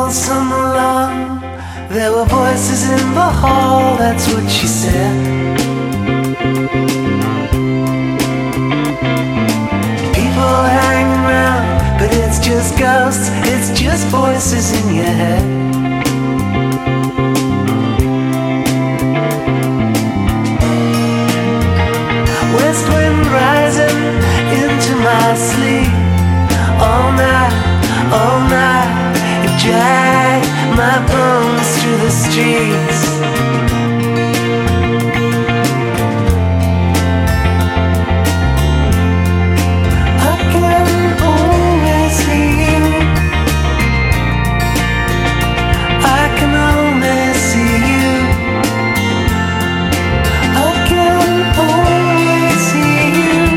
all summer long. There were voices in the hall, that's what she said. People hang around, but it's just ghosts, it's just voices in your head. West wind rising into my sleep. All night, you drag my bones through the streets.